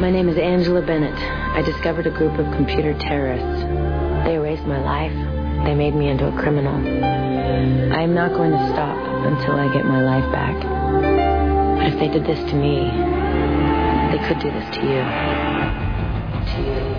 My name is Angela Bennett. I discovered a group of computer terrorists. They erased my life. They made me into a criminal. I am not going to stop until I get my life back. But if they did this to me, they could do this to you. To you.